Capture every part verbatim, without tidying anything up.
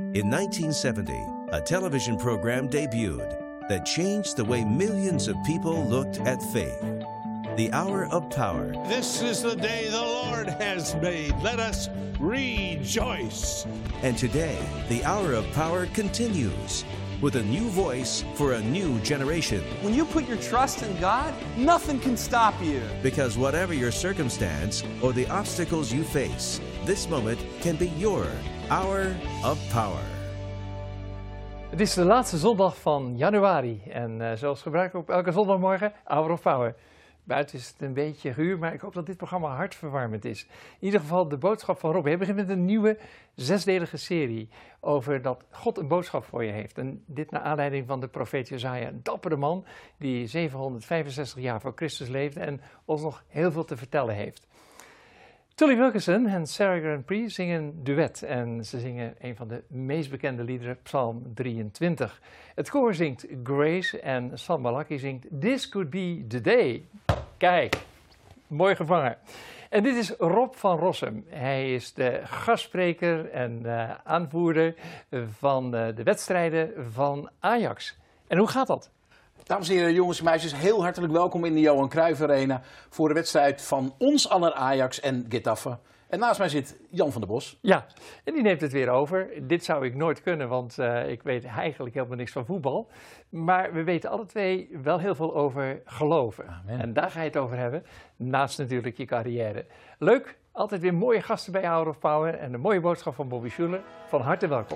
In nineteen seventy, a television program debuted that changed the way millions of people looked at faith. The Hour of Power. This is the day the Lord has made. Let us rejoice. And today, the Hour of Power continues with a new voice for a new generation. When you put your trust in God, nothing can stop you. Because whatever your circumstance or the obstacles you face, this moment can be your Hour of Power. Het is de laatste zondag van januari en uh, zoals gebruikelijk op elke zondagmorgen Hour of Power. Buiten is het een beetje guur, maar ik hoop dat dit programma hartverwarmend is. In ieder geval de boodschap van Rob. Hij begint met een nieuwe zesdelige serie over dat God een boodschap voor je heeft. En dit naar aanleiding van de profeet Jesaja, een dappere man die zevenhonderdvijfenzestig jaar voor Christus leefde en ons nog heel veel te vertellen heeft. Tully Wilkinson en Sarah Grand Prix zingen een duet en ze zingen een van de meest bekende liederen, Psalm drieëntwintig. Het koor zingt Grace en Sam Malaki zingt This Could Be The Day. Kijk, mooi gevangen. En dit is Rob van Rossum. Hij is de gastspreker en uh, aanvoerder van uh, de wedstrijden van Ajax. En hoe gaat dat? Dames en heren, jongens en meisjes, heel hartelijk welkom in de Johan Cruijff Arena voor de wedstrijd van ons aller Ajax en Getafe. En naast mij zit Jan van der Bos. Ja, en die neemt het weer over. Dit zou ik nooit kunnen, want uh, ik weet eigenlijk helemaal niks van voetbal. Maar we weten alle twee wel heel veel over geloven. Amen. En daar ga je het over hebben, naast natuurlijk je carrière. Leuk, altijd weer mooie gasten bij Hour of Power en een mooie boodschap van Bobby Schuller. Van harte welkom.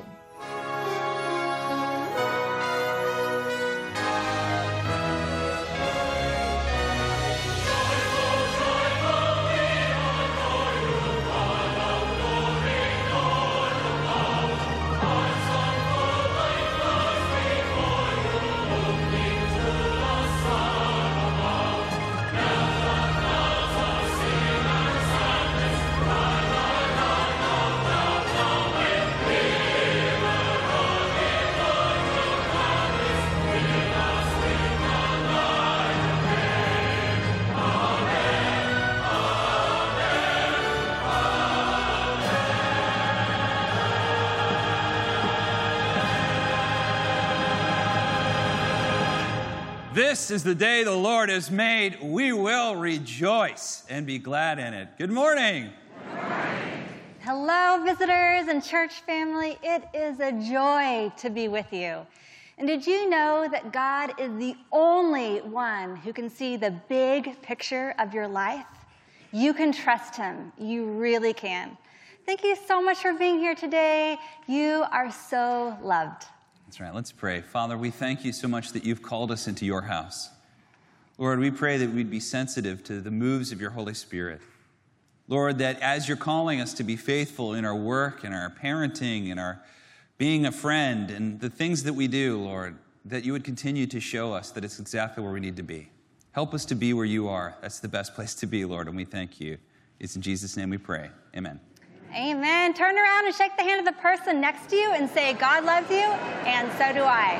This is the day the Lord has made. We will rejoice and be glad in it. Good morning. Good morning. Hello, visitors and church family. It is a joy to be with you. And did you know that God is the only one who can see the big picture of your life? You can trust him. You really can. Thank you so much for being here today. You are so loved. That's right. Let's pray. Father, we thank you so much that you've called us into your house. Lord, we pray that we'd be sensitive to the moves of your Holy Spirit. Lord, that as you're calling us to be faithful in our work, in our parenting, in our being a friend, and the things that we do, Lord, that you would continue to show us that it's exactly where we need to be. Help us to be where you are. That's the best place to be, Lord, and we thank you. It's in Jesus' name we pray. Amen. Amen. Turn around and shake the hand of the person next to you and say, God loves you, and so do I.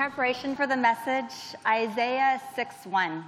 preparation for the message, Isaiah six one.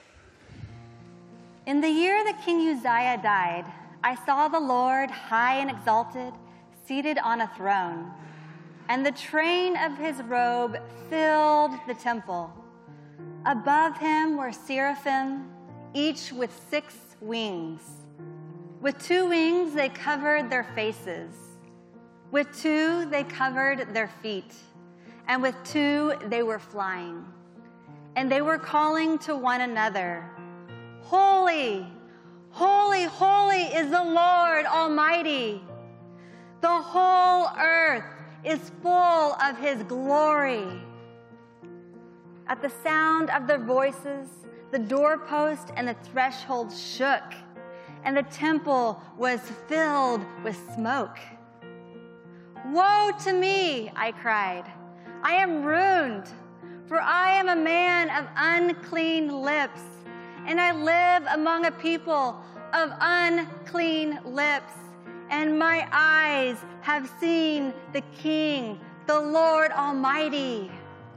In the year that King Uzziah died, I saw the Lord high and exalted, seated on a throne, and the train of his robe filled the temple. Above him were seraphim, each with six wings. With two wings they covered their faces. With two they covered their feet. And with two they were flying. And they were calling to one another, Holy, holy, holy is the Lord Almighty. The whole earth is full of his glory. At the sound of their voices, the doorpost and the threshold shook, and the temple was filled with smoke. Woe to me, I cried. I am ruined, for I am a man of unclean lips, and I live among a people of unclean lips, and my eyes have seen the King, the Lord Almighty.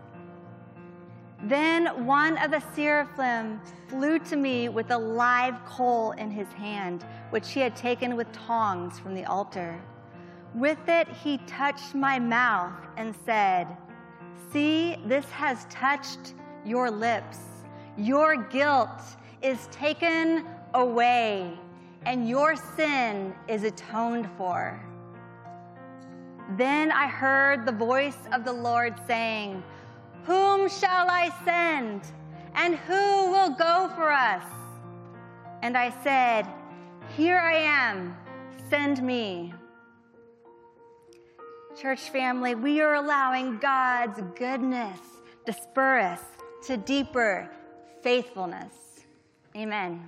Then one of the seraphim flew to me with a live coal in his hand, which he had taken with tongs from the altar. With it he touched my mouth and said, See, this has touched your lips. Your guilt is taken away, and your sin is atoned for. Then I heard the voice of the Lord saying, Whom shall I send? And who will go for us? And I said, Here I am, send me. Church family, we are allowing God's goodness to spur us to deeper faithfulness. Amen.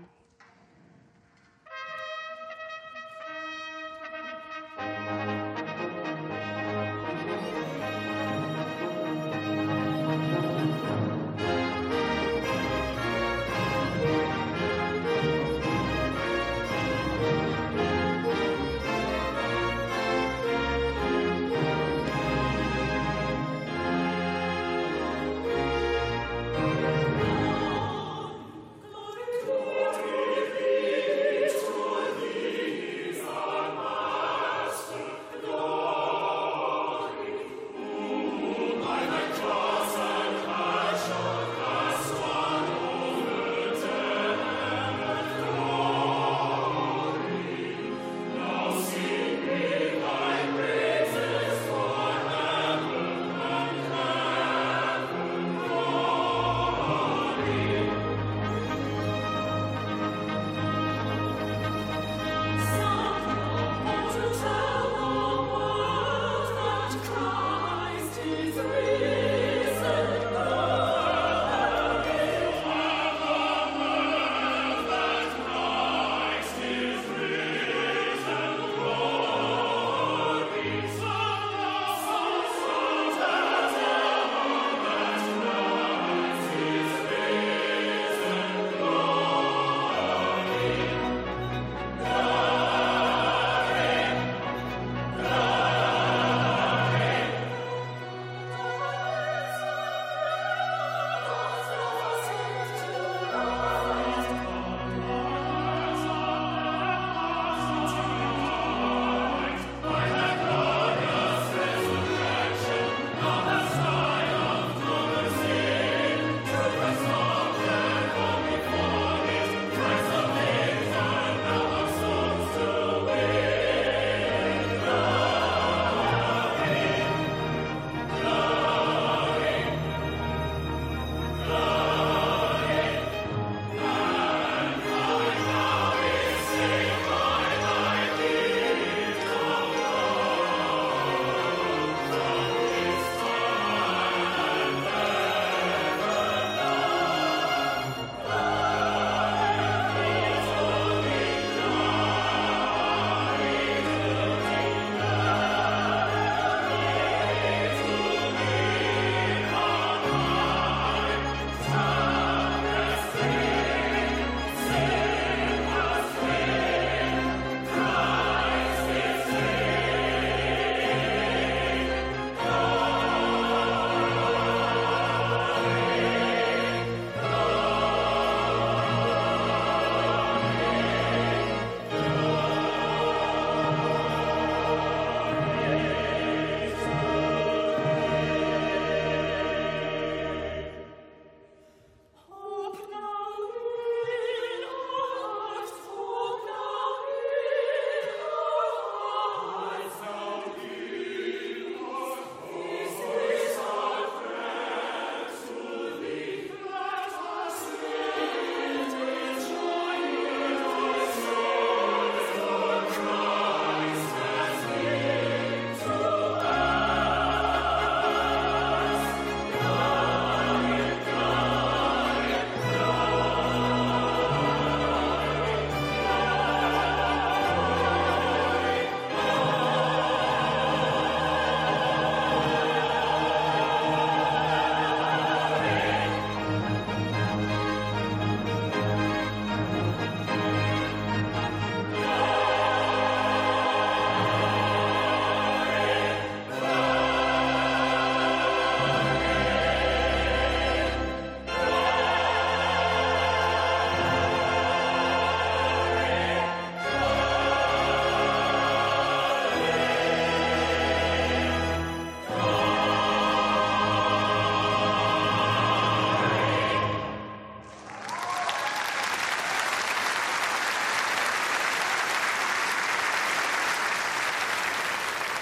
Glory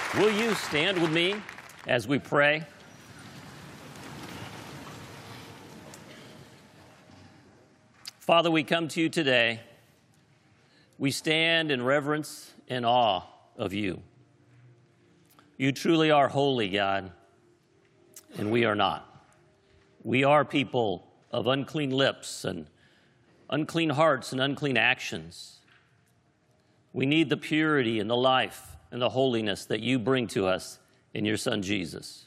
Will you stand with me as we pray? Father, we come to you today. We stand in reverence and awe of you. You truly are holy, God, and we are not. We are people of unclean lips and unclean hearts and unclean actions. We need the purity and the life and the holiness that you bring to us in your Son, Jesus.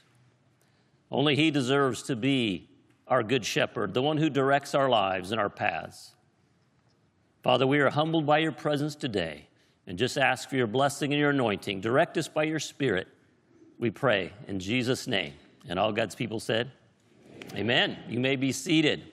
Only he deserves to be our good shepherd, the one who directs our lives and our paths. Father, we are humbled by your presence today and just ask for your blessing and your anointing. Direct us by your Spirit, we pray in Jesus' name. And all God's people said, amen. You may be seated.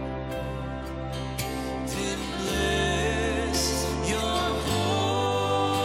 Your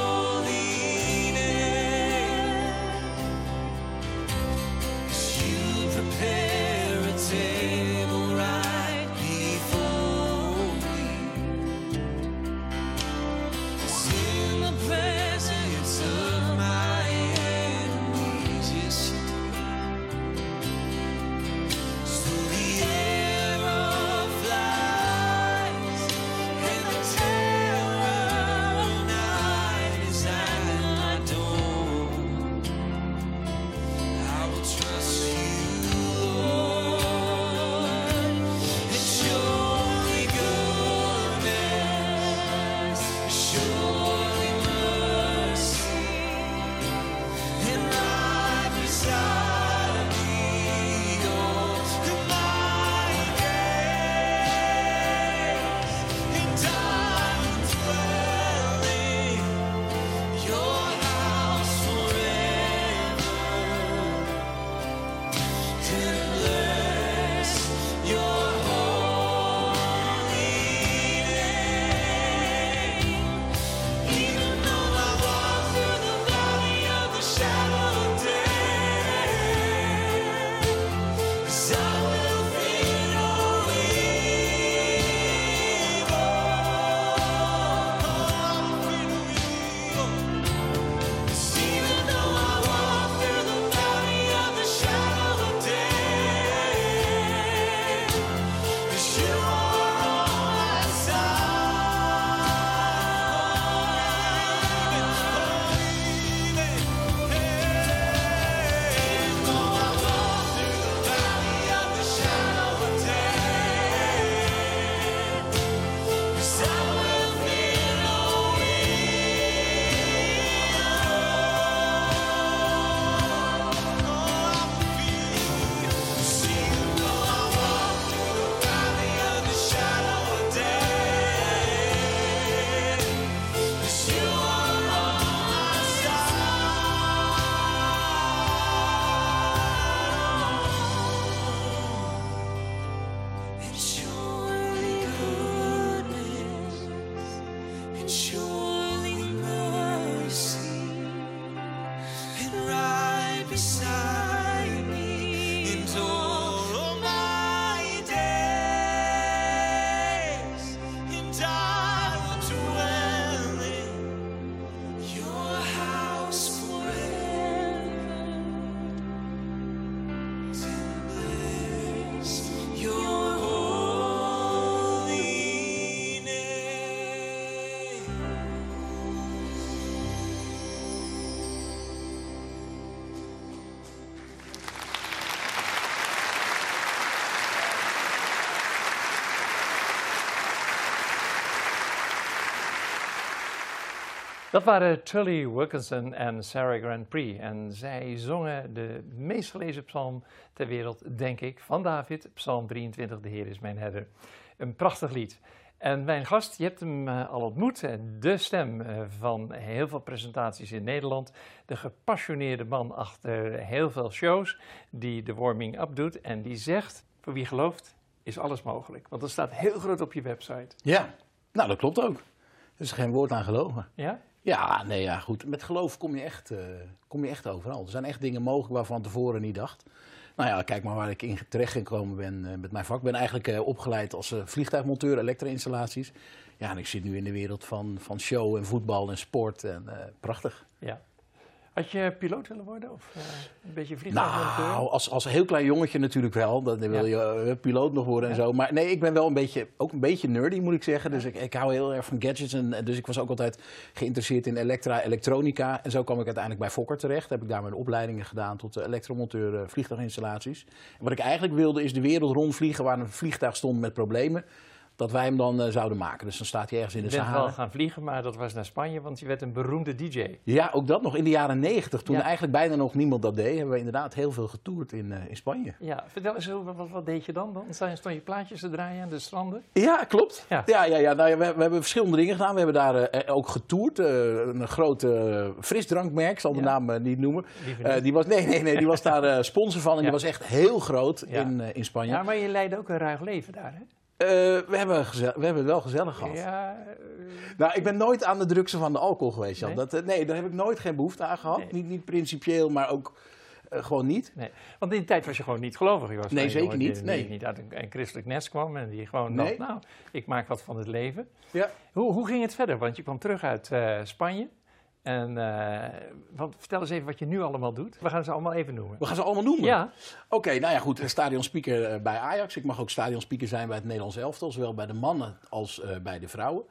Dat waren Tully Wilkinson en Sarah Grand Prix. En zij zongen de meest gelezen psalm ter wereld, denk ik, van David, Psalm drieëntwintig, De Heer is mijn herder. Een prachtig lied. En mijn gast, je hebt hem uh, al ontmoet, de stem uh, van heel veel presentaties in Nederland. De gepassioneerde man achter heel veel shows, die de warming-up doet. En die zegt, voor wie gelooft, is alles mogelijk. Want dat staat heel groot op je website. Ja, nou dat klopt ook. Er is geen woord aan gelogen. Ja? Ja, nee, ja, goed. Met geloof kom je, echt, uh, kom je echt overal. Er zijn echt dingen mogelijk waarvan ik tevoren niet dacht. Nou ja, kijk maar waar ik in terecht gekomen ben uh, met mijn vak. Ik ben eigenlijk uh, opgeleid als uh, vliegtuigmonteur, elektro-installaties. Ja, en ik zit nu in de wereld van, van show en voetbal en sport. En, uh, prachtig. Ja. Had je piloot willen worden of uh, een beetje vliegtuigmonteur? Nou, als, als heel klein jongetje natuurlijk wel. Dan wil je uh, piloot nog worden en ja. zo. Maar nee, ik ben wel een beetje, ook een beetje nerdy moet ik zeggen. Dus ik, ik hou heel erg van gadgets. En, dus ik was ook altijd geïnteresseerd in elektra, elektronica. En zo kwam ik uiteindelijk bij Fokker terecht. Heb ik daar mijn opleidingen gedaan tot uh, elektromonteur uh, vliegtuiginstallaties. En wat ik eigenlijk wilde is de wereld rondvliegen waar een vliegtuig stond met problemen. Dat wij hem dan uh, zouden maken. Dus dan staat hij ergens in de Sahara. Je Sahara. bent wel gaan vliegen, maar dat was naar Spanje, want je werd een beroemde D J. Ja, ook dat nog in de jaren negentig. Toen ja. eigenlijk bijna nog niemand dat deed, hebben we inderdaad heel veel getoerd in, uh, in Spanje. Ja, vertel eens, wat, wat, wat deed je dan? Dan stond je plaatjes te draaien aan de stranden? Ja, klopt. Ja. Ja, ja, ja. Nou, ja, we, we hebben verschillende dingen gedaan. We hebben daar uh, ook getoerd. Uh, een groot uh, frisdrankmerk, ik zal de ja. naam uh, niet noemen. Uh, die was, nee, nee, nee, die was daar uh, sponsor van en ja. die was echt heel groot ja. in, uh, in Spanje. Ja, maar je leidde ook een ruig leven daar, hè? Uh, we, hebben gezel- we hebben het wel gezellig gehad. Ja, uh... Nou, ik ben nooit aan de drugs van de alcohol geweest, Jan. Nee? Dat, uh, nee, daar heb ik nooit geen behoefte aan gehad. Nee. Niet, niet principieel, maar ook uh, gewoon niet. Nee, want in die tijd was je gewoon niet gelovig. Je was nee, zeker jongen, niet. Die, nee. die niet uit een, een christelijk nest kwam en die gewoon nee. dacht, nou, ik maak wat van het leven. Ja. Hoe, hoe ging het verder? Want je kwam terug uit uh, Spanje. En uh, want, vertel eens even wat je nu allemaal doet. We gaan ze allemaal even noemen. We gaan ze allemaal noemen? Ja. Oké, okay, nou ja goed, stadionspeaker uh, bij Ajax. Ik mag ook stadionspeaker zijn bij het Nederlands elftal. Zowel bij de mannen als uh, bij de vrouwen.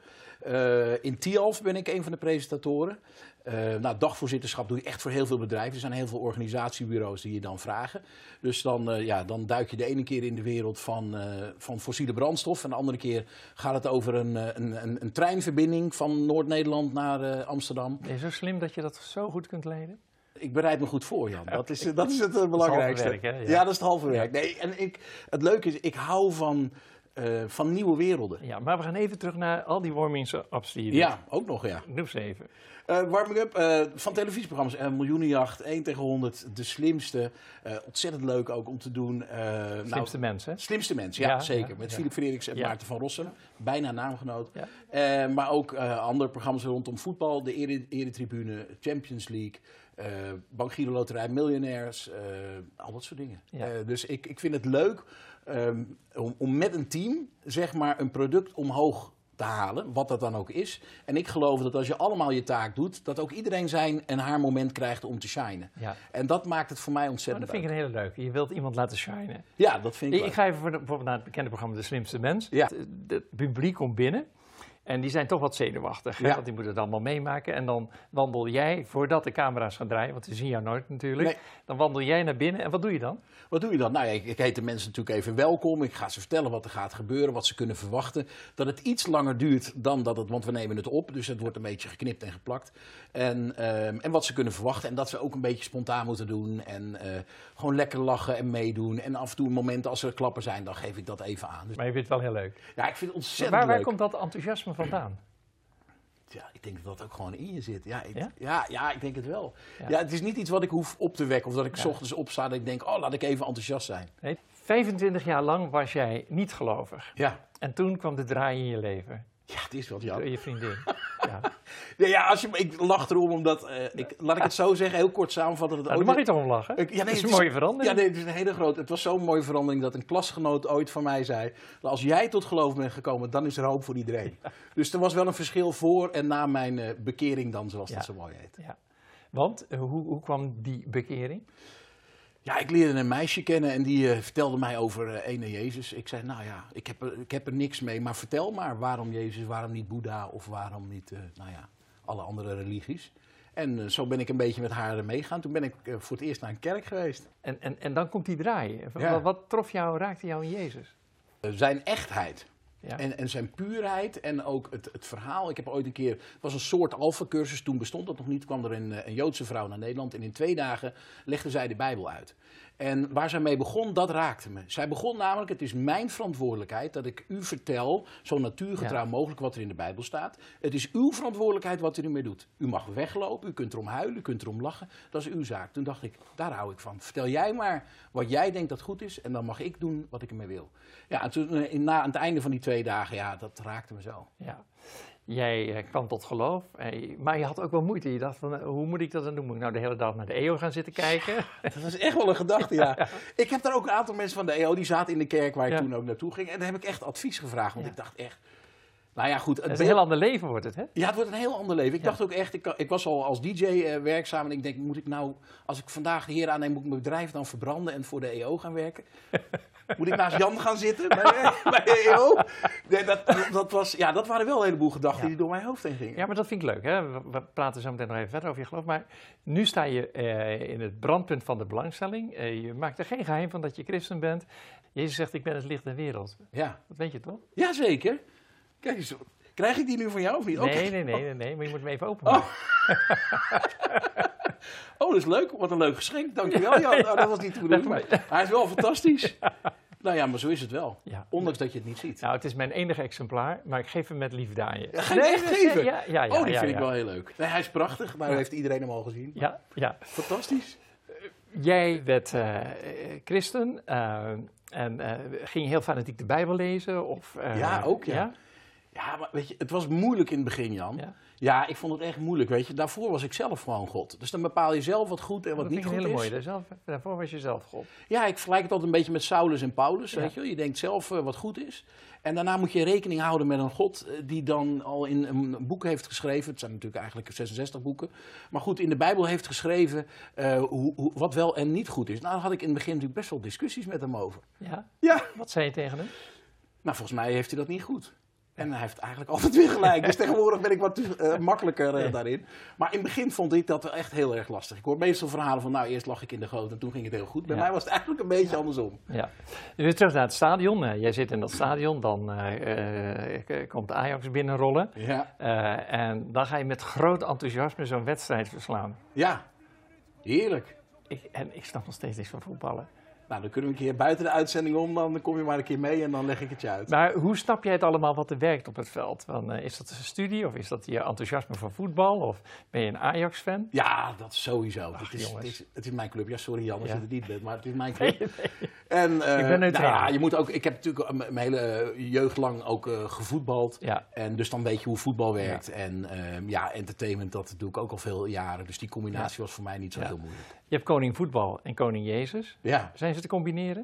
Uh, in Tialf ben ik een van de presentatoren. Uh, nou, dagvoorzitterschap doe je echt voor heel veel bedrijven. Er zijn heel veel organisatiebureaus die je dan vragen. Dus dan, uh, ja, dan duik je de ene keer in de wereld van, uh, van fossiele brandstof. En de andere keer gaat het over een, een, een, een treinverbinding van Noord-Nederland naar uh, Amsterdam. Ben je zo slim dat je dat zo goed kunt leiden? Ik bereid me goed voor, Jan. Dat is, dat is het uh, belangrijkste. Dat is het halve werk, hè? Ja. ja, dat is het halve werk. Nee, en ik, het leuke is, ik hou van... Uh, van nieuwe werelden. Ja, maar we gaan even terug naar al die warming-ups die je doet. Ja, ook nog, ja. Doe eens even. Uh, warming-up uh, van televisieprogramma's. Uh, Miljoenenjacht, één tegen honderd, De Slimste. Uh, ontzettend leuk ook om te doen. Uh, Slimste nou, mens, hè? Slimste mens, ja, ja zeker. Ja, Met ja. Philip Freriks en ja. Maarten van Rossum. Bijna naamgenoot. Ja. Uh, maar ook uh, andere programma's rondom voetbal. De Ere, Eretribune, Champions League. Uh, Bank Giro Loterij, Miljonairs. Uh, al dat soort dingen. Ja. Uh, dus ik, ik vind het leuk... Um, om, om met een team zeg maar een product omhoog te halen, wat dat dan ook is. En ik geloof dat als je allemaal je taak doet, dat ook iedereen zijn en haar moment krijgt om te shinen. Ja. En dat maakt het voor mij ontzettend Oh, dat vind ik een hele leuke. Je wilt iemand laten shinen. Ja, dat vind ik Ik, leuk. ik ga even voor de, bijvoorbeeld naar het bekende programma De Slimste Mens. Ja. Het, het publiek komt binnen. En die zijn toch wat zenuwachtig, hè? Ja. Want die moeten het allemaal meemaken. En dan wandel jij, voordat de camera's gaan draaien, want die zien jou nooit natuurlijk. Nee. Dan wandel jij naar binnen en wat doe je dan? Wat doe je dan? Nou ja, ik, ik heet de mensen natuurlijk even welkom. Ik ga ze vertellen wat er gaat gebeuren, wat ze kunnen verwachten. Dat het iets langer duurt dan dat het, want we nemen het op. Dus het wordt een beetje geknipt en geplakt. En, um, en wat ze kunnen verwachten. En dat ze ook een beetje spontaan moeten doen. En uh, gewoon lekker lachen en meedoen. En af en toe momenten als er klappen zijn, dan geef ik dat even aan. Dus Maar je vindt het wel heel leuk. ja, ik vind het ontzettend Waar, waar leuk. komt dat enthousiasme vandaan? Ja, ik denk dat dat ook gewoon in je zit. Ja, ik, Ja? ja? Ja, ik denk het wel. Ja. Ja. Het is niet iets wat ik hoef op te wekken. Of dat ik 's Ja. ochtends opsta en ik denk, oh, laat ik even enthousiast zijn. Nee? vijfentwintig jaar lang was jij niet gelovig. Ja, En toen kwam de draai in je leven. ja het is wat, Door Jan. je vriendin. Ja. Ja, ja, als je, ik lach erom omdat, uh, ik, laat ik het zo zeggen, heel kort samenvatten. Dat Nou, daar ooit- mag je toch om lachen? Ik- ja, nee, dat is het een mooie verandering. Ja, nee, het is een hele grote. Het was zo'n mooie verandering dat een klasgenoot ooit van mij zei: als jij tot geloof bent gekomen, dan is er hoop voor iedereen. Ja. Dus er was wel een verschil voor en na mijn uh, bekering dan, zoals Ja. dat zo mooi heet. Ja. Want, uh, hoe, hoe kwam die bekering? Ja, ik leerde een meisje kennen en die uh, vertelde mij over uh, ene Jezus. Ik zei, nou ja, ik heb, er, ik heb er niks mee, maar vertel maar waarom Jezus, waarom niet Boeddha of waarom niet, uh, nou ja, alle andere religies. En uh, zo ben ik een beetje met haar meegaan. Toen ben ik uh, voor het eerst naar een kerk geweest. En, en, en dan komt die draai. Ja. Wat, wat trof jou, raakte jou in Jezus? Uh, zijn echtheid. Ja. En, en zijn puurheid en ook het, het verhaal. Ik heb ooit een keer, het was een soort alpha-cursus, toen bestond dat nog niet. Kwam er een, een Joodse vrouw naar Nederland en in twee dagen legde zij de Bijbel uit. En waar zij mee begon, dat raakte me. Zij begon namelijk, het is mijn verantwoordelijkheid dat ik u vertel, zo natuurgetrouw Ja. mogelijk wat er in de Bijbel staat. Het is uw verantwoordelijkheid wat u ermee doet. U mag weglopen, u kunt erom huilen, u kunt erom lachen. Dat is uw zaak. Toen dacht ik, daar hou ik van. Vertel jij maar wat jij denkt dat goed is en dan mag ik doen wat ik ermee wil. Ja, en toen, eh, na, aan het einde van die twee dagen, ja, dat raakte me zo. Ja. Jij eh, kwam tot geloof, eh, maar je had ook wel moeite. Je dacht van, eh, hoe moet ik dat dan doen? Moet ik nou de hele dag naar de E O gaan zitten kijken? Dat was echt wel een gedachte, ja. Ik heb daar ook een aantal mensen van de E O, die zaten in de kerk waar ik Ja. toen ook naartoe ging. En daar heb ik echt advies gevraagd, want Ja. ik dacht echt... Nou ja, goed. Het is Het een beeld- heel ander leven wordt het, hè? Ja, het wordt een heel ander leven. Ik Ja. dacht ook echt, ik, ik was al als D J uh, werkzaam en ik denk, moet ik nou, als ik vandaag de Heer aanneem, moet ik mijn bedrijf dan verbranden en voor de E O gaan werken? Moet ik naast Jan gaan zitten bij, bij de E O? Nee, dat, dat, was, ja, dat waren wel een heleboel gedachten Ja. die door mijn hoofd heen gingen. Ja, maar dat vind ik leuk, hè? We, we praten zo meteen nog even verder over je geloof. Maar nu sta je eh, in het brandpunt van de belangstelling. Eh, je maakt er geen geheim van dat je christen bent. Jezus zegt, ik ben het licht der wereld. Ja. Dat weet je toch? Jazeker. Kijk eens, krijg ik die nu van jou of niet? Nee, Oké. nee, nee, nee, nee, maar je moet hem even openmaken. Oh, dat is leuk. Wat een leuk geschenk. Dankjewel, Jan. Oh, dat was niet te bedoelen, maar hij is wel fantastisch. Nou ja, maar zo is het wel. Ja. Ondanks dat je het niet ziet. Nou, het is mijn enige exemplaar, maar ik geef hem met liefde aan je. Ja, ga je hem echt nee, geven? Ja, ja, ja. oh, die ja, vind ja. ik wel heel leuk. Nee, hij is prachtig, maar Ja. heeft iedereen hem al gezien. Ja, ja. Fantastisch. Jij werd eh, christen eh, en eh, ging je heel fanatiek de Bijbel lezen? Of, eh, Ja, ook, ja. Ja, maar weet je, het was moeilijk in het begin, Jan. Ja. Ja, ik vond het echt moeilijk, weet je. Daarvoor was ik zelf gewoon God. Dus dan bepaal je zelf wat goed en wat Dat niet vind ik goed een hele is. mooie. Zelf, daarvoor was je zelf God. Ja, ik vergelijk het altijd een beetje met Saulus en Paulus, Ja. weet je wel. Je denkt zelf eh, wat goed is. En daarna moet je rekening houden met een God eh, die dan al in een boek heeft geschreven. Het zijn natuurlijk eigenlijk zesenzestig boeken. Maar goed, in de Bijbel heeft geschreven eh, hoe, hoe, wat wel en niet goed is. Nou, daar had ik in het begin natuurlijk best wel discussies met hem over. Ja? Ja. Wat zei je tegen hem? Nou, volgens mij heeft hij dat niet goed. En hij heeft eigenlijk altijd weer gelijk. Dus tegenwoordig ben ik wat uh, makkelijker uh, daarin. Maar in het begin vond ik dat wel echt heel erg lastig. Ik hoor meestal verhalen van, nou, eerst lag ik in de goot en toen ging het heel goed. Bij Ja. mij was het eigenlijk een beetje andersom. Ja. Weer terug naar het stadion. Uh, jij zit in dat stadion, dan uh, uh, komt Ajax binnenrollen. Ja. Uh, en dan ga je met groot enthousiasme zo'n wedstrijd verslaan. Ja, heerlijk. Ik, en ik snap nog steeds niks van voetballen. Nou, dan kunnen we een keer buiten de uitzending om, dan kom je maar een keer mee en dan leg ik het je uit. Maar hoe snap jij het allemaal wat er werkt op het veld? Van, uh, is dat een studie of is dat je enthousiasme voor voetbal? Of ben je een Ajax-fan? Ja, dat sowieso. Ach, het, is, jongens. het, is, het is mijn club. Ja, sorry Jan als Ja. je het niet bent, maar het is mijn club. Nee, nee. En, uh, Ik ben neutraal. Nou ja, je moet ook, ik heb natuurlijk uh, mijn hele jeugd lang ook uh, gevoetbald. Ja. En dus dan weet je hoe voetbal werkt. Ja. En uh, ja, entertainment, dat doe ik ook al veel jaren. Dus die combinatie Ja. was voor mij niet zo Ja. heel moeilijk. Je hebt koning voetbal en koning Jezus. Ja. Zijn ze te combineren?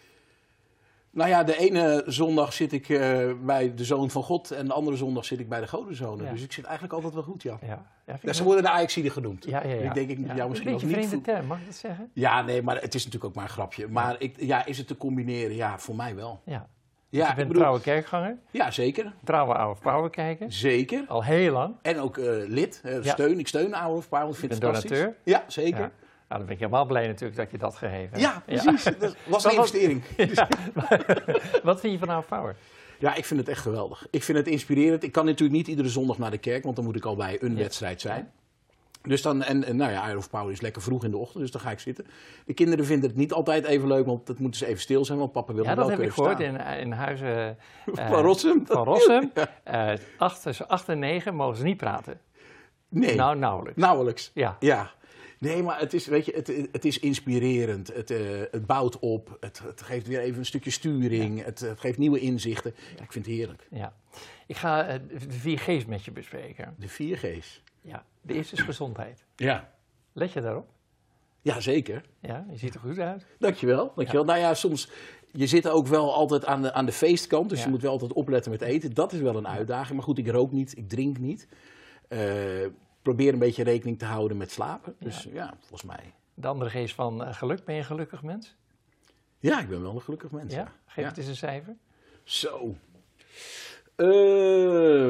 Nou ja, de ene zondag zit ik uh, bij de Zoon van God en de andere zondag zit ik bij de Godenzonen. Ja. Dus ik zit eigenlijk altijd wel goed, ja. Ja, ja, vind Ja, ik ze wel- worden de Ajaxiden genoemd. ja, ja, ja. Ik denk ik ja. jou misschien een ook beetje niet vreemde voet- term, mag ik dat zeggen? Ja, nee, maar het is natuurlijk ook maar een grapje. Maar ik, ja, is het te combineren? Ja, voor mij wel. Ja. Ja, je ik bent een bedoel, trouwe kerkganger, ja zeker. trouwe oude vrouwenkijker, Zeker. al heel lang. En ook uh, lid, uh, Ja. steun. Ik steun Oude of Pauw, ik vind Je het bent fantastisch. donateur. Ja, zeker. Ja. Nou, dan ben ik helemaal blij natuurlijk dat je dat gegeven hebt. Ja, precies. Dat was een Maar wat- investering. Ja. Wat vind je van Oude Power? Ja, ik vind het echt geweldig. Ik vind het inspirerend. Ik kan natuurlijk niet iedere zondag naar de kerk, want dan moet ik al bij een Ja. wedstrijd zijn. Dus dan, en, en nou ja, Eye of Power is lekker vroeg in de ochtend, dus dan ga ik zitten. De kinderen vinden het niet altijd even leuk, want dat moeten ze even stil zijn, want papa wil Ja, er dat wel heb ik kunnen gehoord staan. in, in huizen uh, Van Rossum. Van Rossum. Uh, acht, tussen acht en negen mogen ze niet praten. Nee, Nou, nauwelijks. nauwelijks. Ja. Ja. Nee, maar het is, weet je, het, het is inspirerend. Het, uh, het bouwt op. Het, het geeft weer even een stukje sturing. Ja. Het, het geeft nieuwe inzichten. Ja, ik vind het heerlijk. Ja. Ik ga uh, de vier G's met je bespreken. De vier G's. Ja. De eerste is gezondheid. Ja. Let je daarop? Ja, zeker. Ja, je ziet er goed uit. Dankjewel. Dankjewel. Ja. Nou ja, soms... Je zit ook wel altijd aan de, aan de feestkant. Dus Ja. je moet wel altijd opletten met eten. Dat is wel een uitdaging. Maar goed, ik rook niet. Ik drink niet. Uh, probeer een beetje rekening te houden met slapen. Dus ja, ja volgens mij... De andere G is van uh, geluk. Ben je een gelukkig mens? Ja, ik ben wel een gelukkig mens. Ja? Ja. Geef Ja. het eens een cijfer. Zo. Uh,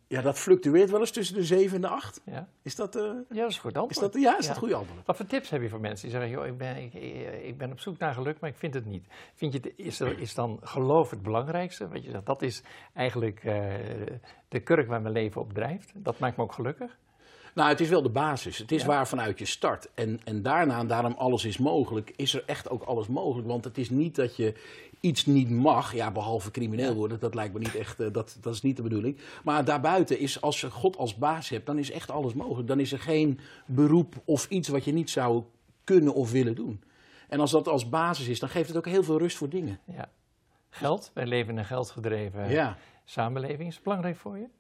Ja, dat fluctueert wel eens tussen de zeven en de acht. Ja, Is dat, uh, ja dat is goed antwoord. is dat, ja, is Ja. dat goede antwoord? Wat voor tips heb je voor mensen die zeggen, joh, ik ben, ik, ik ben op zoek naar geluk, maar ik vind het niet. Vind je, het- is, er, is dan geloof het belangrijkste? Want je zegt, dat is eigenlijk uh, de kurk waar mijn leven op drijft. Dat maakt me ook gelukkig. Nou, het is wel de basis. Het is Ja. waar vanuit je start. En, en daarna, daarom alles is mogelijk, is er echt ook alles mogelijk. Want het is niet dat je iets niet mag, ja, behalve crimineel worden. Dat lijkt me niet echt, uh, dat, dat is niet de bedoeling. Maar daarbuiten is, als je God als baas hebt, dan is echt alles mogelijk. Dan is er geen beroep of iets wat je niet zou kunnen of willen doen. En als dat als basis is, dan geeft het ook heel veel rust voor dingen. Ja. Geld, wij leven in een geldgedreven Ja. samenleving. Is het belangrijk voor je?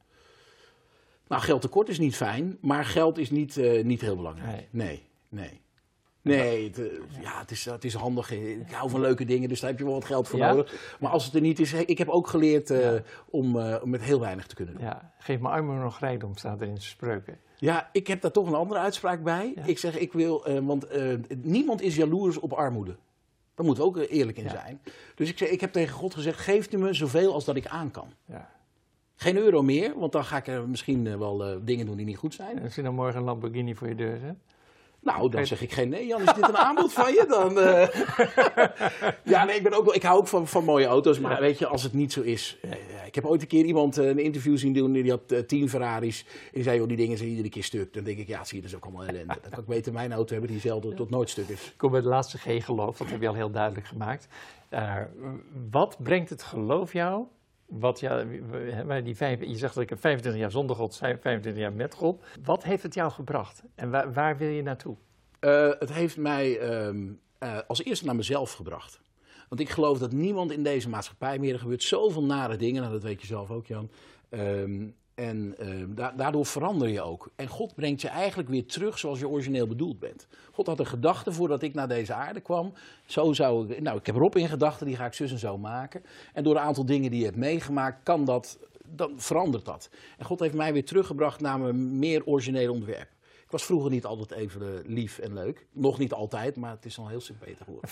Nou, geldtekort is niet fijn, maar geld is niet, uh, niet heel belangrijk. Nee, nee. Nee, het, uh, ja, het, is, het is handig. Ik hou van leuke dingen, dus daar heb je wel wat geld voor Ja? nodig. Maar als het er niet is, ik heb ook geleerd uh, Ja. om, uh, om met heel weinig te kunnen doen. Ja. Geef me armoede nog rijkdom, staat er in Spreuken. Ja, ik heb daar toch een andere uitspraak bij. Ja. Ik zeg, ik wil, uh, want uh, niemand is jaloers op armoede. Daar moeten we ook uh, eerlijk in Ja. zijn. Dus ik, zeg, ik heb tegen God gezegd, geeft u me zoveel als dat ik aan kan. Ja. Geen euro meer, want dan ga ik er misschien uh, wel uh, dingen doen die niet goed zijn. En als je dan morgen een Lamborghini voor je deur zet? Nou, dan zeg ik geen nee, Jan. Is dit een aanbod van je? Dan, uh... ja, nee, ik, ben ook wel, ik hou ook van, van mooie auto's. Maar weet je, als het niet zo is... Uh, ik heb ooit een keer iemand uh, een interview zien doen. Die had uh, tien Ferraris. En die zei, joh, die dingen zijn iedere keer stuk. Dan denk ik, ja, zie je, dat is ook allemaal ellende. Dan kan ik beter mijn auto hebben die zelden tot nooit stuk is. Ik kom bij de laatste G, geloof. Dat heb je al heel duidelijk gemaakt. Uh, wat brengt het geloof jou? Wat ja, die vijf, je zegt dat ik heb vijfentwintig jaar zonder God, vijfentwintig jaar met God. Wat heeft het jou gebracht? En waar, waar wil je naartoe? Uh, het heeft mij um, uh, als eerste naar mezelf gebracht. Want ik geloof dat niemand in deze maatschappij meer... Er gebeurt zoveel nare dingen, nou, dat weet je zelf ook, Jan. Um, en uh, da- daardoor verander je ook. En God brengt je eigenlijk weer terug zoals je origineel bedoeld bent. God had een gedachte voordat ik naar deze aarde kwam. Zo zou ik, nou, ik heb Rob in gedachten, die ga ik zus en zo maken. En door een aantal dingen die je hebt meegemaakt, kan dat, dan verandert dat. En God heeft mij weer teruggebracht naar mijn meer originele ontwerp. Ik was vroeger niet altijd even uh, lief en leuk. Nog niet altijd, maar het is al heel stuk beter geworden.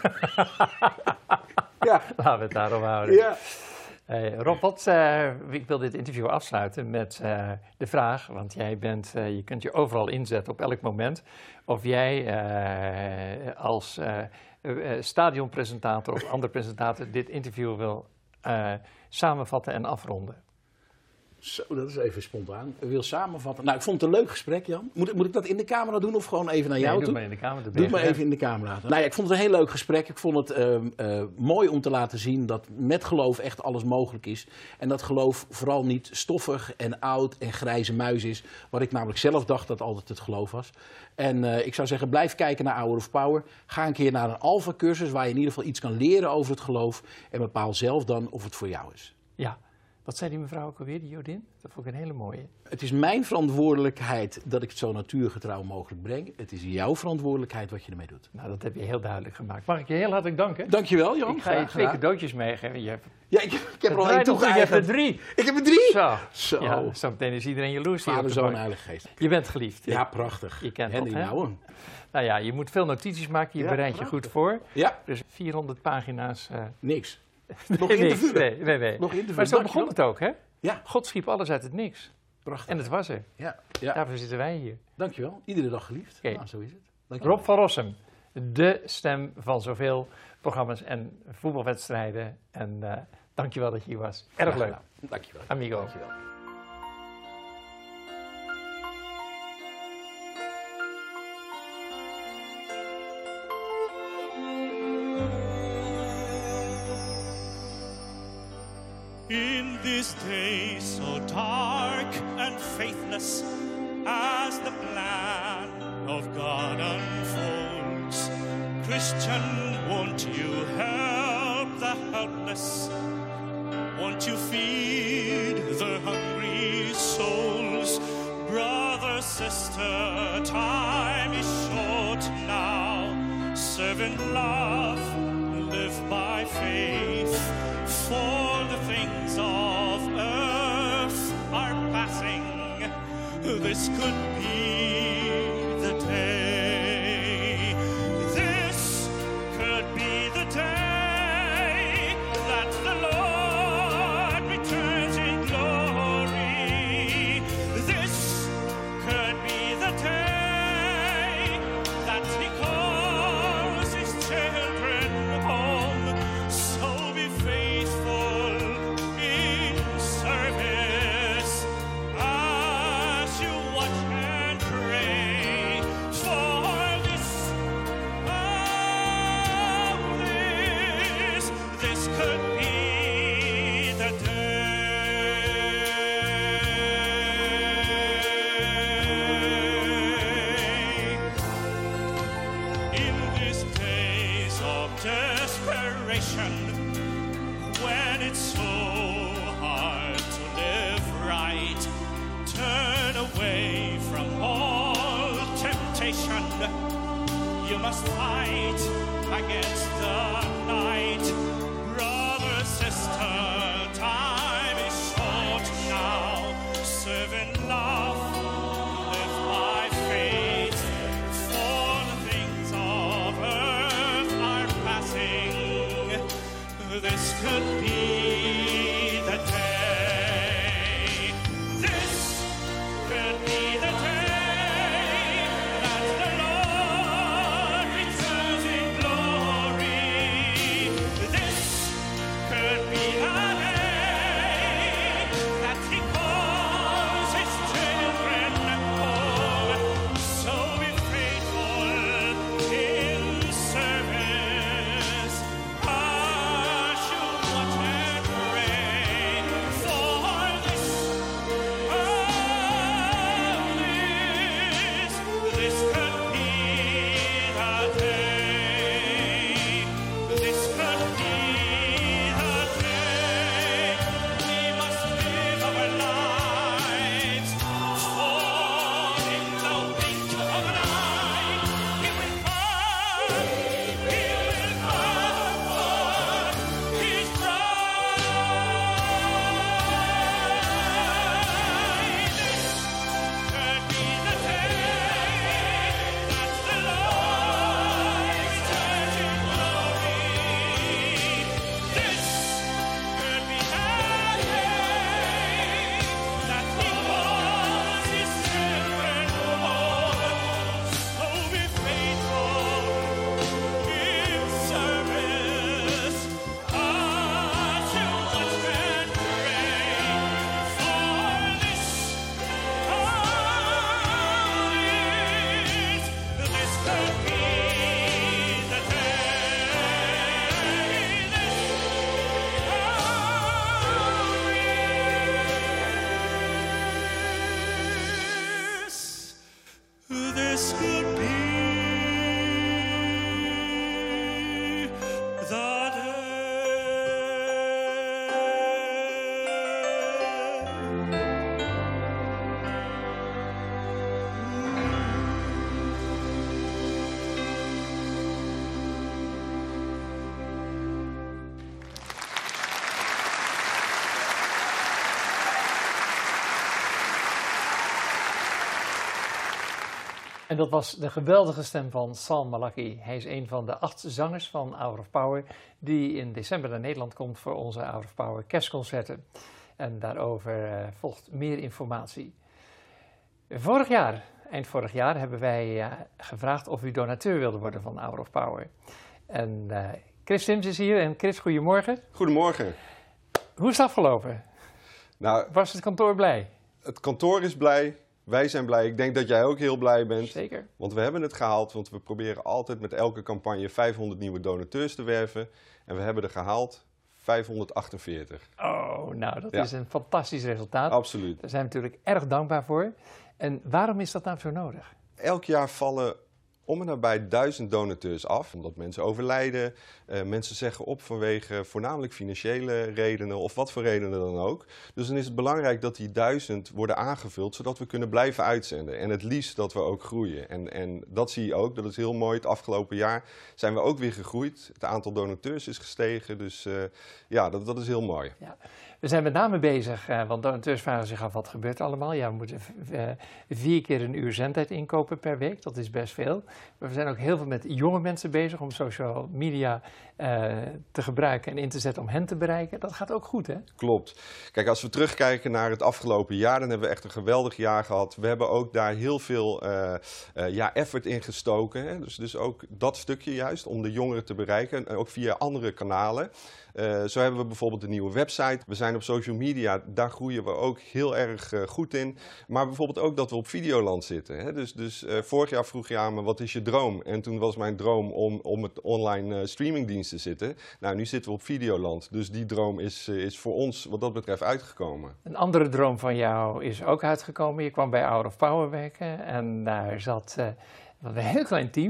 Ja. Laten we het daarop houden. Ja. Uh, Rob, wat, uh, ik wil dit interview afsluiten met uh, de vraag, want jij bent, uh, je kunt je overal inzetten op elk moment, of jij uh, als uh, uh, stadionpresentator of andere presentator dit interview wil uh, samenvatten en afronden. Zo, dat is even spontaan. Ik wil samenvatten. Nou, ik vond het een leuk gesprek, Jan. Moet, moet ik dat in de camera doen of gewoon even naar jou nee, toe? Doe maar in de camera. Doe het maar even in de camera. Nou ja, ik vond het een heel leuk gesprek. Ik vond het uh, uh, mooi om te laten zien dat met geloof echt alles mogelijk is. En dat geloof vooral niet stoffig en oud en grijze muis is. Wat ik namelijk zelf dacht dat altijd het geloof was. En uh, ik zou zeggen, blijf kijken naar Hour of Power. Ga een keer naar een Alpha-cursus waar je in ieder geval iets kan leren over het geloof. En bepaal zelf dan of het voor jou is. Ja. Wat zei die mevrouw ook alweer, die Jodin? Dat vond ik een hele mooie. Het is mijn verantwoordelijkheid dat ik het zo natuurgetrouw mogelijk breng. Het is jouw verantwoordelijkheid wat je ermee doet. Nou, dat heb je heel duidelijk gemaakt. Mag ik je heel hartelijk danken? Dankjewel, Jan. Ik ga je Graag twee gedaan. cadeautjes meegeven. Je hebt... Ja, ik, ik heb er al draait één nog goed, je hebt er toegeëigend. drie. Ik heb er drie? Zo. Zo. Ja, zo meteen is iedereen jaloers. hier op Vader, de Zoon en bank. Heilige Geest. Je bent geliefd. Ja, prachtig. Je kent Henry dat, hè? Nouwen. Nou ja, je moet veel notities maken. Je Ja, bereidt je prachtig. goed voor. Ja, Dus vierhonderd pagina's. Uh... niks. Nog nee, in te niks. vullen. Nee, nee, nee. Nog in te vullen. Maar zo begon Dankjewel. het ook, hè? Ja, God schiep alles uit het niks. prachtig. En het was er. Ja, ja. Daarvoor zitten wij hier. Dankjewel. Iedere dag geliefd. Oké. Nou, zo is het. Dankjewel. Rob van Rossum, de stem van zoveel programma's en voetbalwedstrijden. En uh, dankjewel dat je hier was. Erg Graag leuk. gedaan. Dankjewel. Amigo. Dankjewel. In this day so dark and faithless, as the plan of God unfolds, Christian, won't you help the helpless? Won't you feed the hungry souls? Brother, sister, time is short now. Serve in love, live by faith. For the things of earth are passing. This could be the day. This could be the day that the Lord returns in glory. temptation. You must fight against the night. Brother, sister, time is short now. Serve in love, live by faith. For the things of earth are passing. This could be the day. This could be the day that the Lord returns in glory. This could be the day that He calls His children home. So be faithful in service. Hush, watch and pray for this. Oh, this, this could be the day. This could be the day. We must live our lives. For in the wink of an eye, He will come. He will come for His bride. This could be the day that the Lord returns in glory. This could be the day that He calls His children home. So be faithful in service. Hush, watch and pray for this. This could be the day. This could be the day. En dat was de geweldige stem van Sam Malaki. Hij is een van de acht zangers van Hour of Power die in december naar Nederland komt voor onze Hour of Power kerstconcerten. En daarover uh, volgt meer informatie. Vorig jaar, eind vorig jaar, hebben wij uh, gevraagd of u donateur wilde worden van Hour of Power. En uh, Chris Sims is hier. En Chris, goedemorgen. Goedemorgen. Hoe is het afgelopen? Nou, Was het kantoor blij? het kantoor is blij. Wij zijn blij. Ik denk dat jij ook heel blij bent. Zeker. Want we hebben het gehaald. Want we proberen altijd met elke campagne vijfhonderd nieuwe donateurs te werven. En we hebben er gehaald vijfhonderdachtenveertig. Oh, nou, dat Ja. is een fantastisch resultaat. Absoluut. Daar zijn we natuurlijk erg dankbaar voor. En waarom is dat nou zo nodig? Elk jaar vallen om en nabij duizend donateurs af. Omdat mensen overlijden. Uh, mensen zeggen op vanwege voornamelijk financiële redenen of wat voor redenen dan ook. Dus dan is het belangrijk dat die duizend worden aangevuld, zodat we kunnen blijven uitzenden. En het liefst dat we ook groeien. En, en dat zie je ook, dat is heel mooi. Het afgelopen jaar zijn we ook weer gegroeid. Het aantal donateurs is gestegen. Dus uh, ja, dat, dat is heel mooi. Ja. We zijn met name bezig, uh, want donateurs vragen zich af wat gebeurt allemaal. Ja, we moeten uh, vier keer een uur zendtijd inkopen per week, dat is best veel. Maar we zijn ook heel veel met jonge mensen bezig om social media uh, te gebruiken en in te zetten om hen te bereiken. Dat gaat ook goed, hè? Klopt. Kijk, als we terugkijken naar het afgelopen jaar, dan hebben we echt een geweldig jaar gehad. We hebben ook daar heel veel uh, uh, ja, effort in gestoken. Hè? Dus, dus ook dat stukje juist, om de jongeren te bereiken, en ook via andere kanalen. Uh, zo hebben we bijvoorbeeld een nieuwe website. We zijn op social media, daar groeien we ook heel erg uh, goed in. Maar bijvoorbeeld ook dat we op Videoland zitten. Hè? Dus, dus uh, vorig jaar vroeg je aan me, wat is je droom? En toen was mijn droom om, om het online uh, streamingdienst te zitten. Nou, nu zitten we op Videoland. Dus die droom is, uh, is voor ons wat dat betreft uitgekomen. Een andere droom van jou is ook uitgekomen. Je kwam bij Hour of Power werken en daar zat uh, een heel klein team.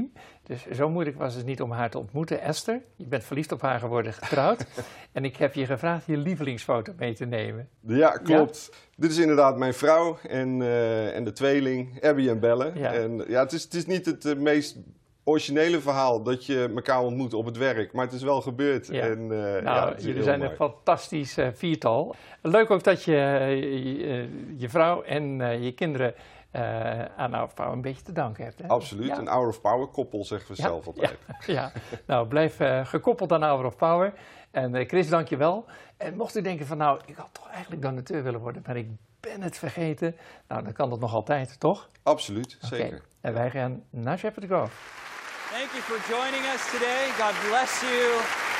Dus zo moeilijk was het niet om haar te ontmoeten. Esther, je bent verliefd op haar geworden, getrouwd. En ik heb je gevraagd je lievelingsfoto mee te nemen. Ja, klopt. Ja? Dit is inderdaad mijn vrouw en, uh, en de tweeling, Abby en Belle. Ja. En, ja, het, is, het is niet het uh, meest originele verhaal dat je elkaar ontmoet op het werk. Maar het is wel gebeurd. Ja. En, uh, nou, ja, jullie zijn mooi. Een fantastisch uh, viertal. Leuk ook dat je uh, je, je vrouw en uh, je kinderen uh, aan Hour of Power een beetje te danken hebt. Hè? Absoluut. Ja. Een Hour of Power koppel, zeggen we ja. zelf altijd. Ja, ja. Nou, blijf uh, gekoppeld aan Hour of Power. En uh, Chris, dank je wel. En mocht u denken van nou, ik had toch eigenlijk donateur willen worden, maar ik ben het vergeten. Nou, dan kan dat nog altijd, toch? Absoluut, okay. zeker. En wij gaan naar Shepherd Grove. Thank you for joining us today. God bless you.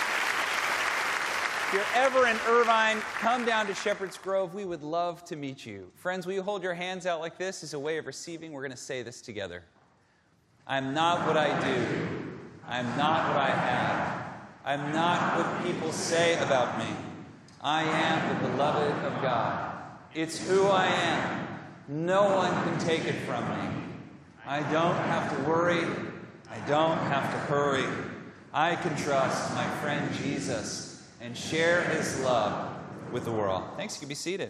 If you're ever in Irvine, come down to Shepherd's Grove. We would love to meet you. Friends, will you hold your hands out like this as a way of receiving? We're going to say this together. I'm not what I do. I'm not what I have. I'm not what people say about me. I am the beloved of God. It's who I am. No one can take it from me. I don't have to worry. I don't have to hurry. I can trust my friend Jesus and share his love with the world. Thanks, you can be seated.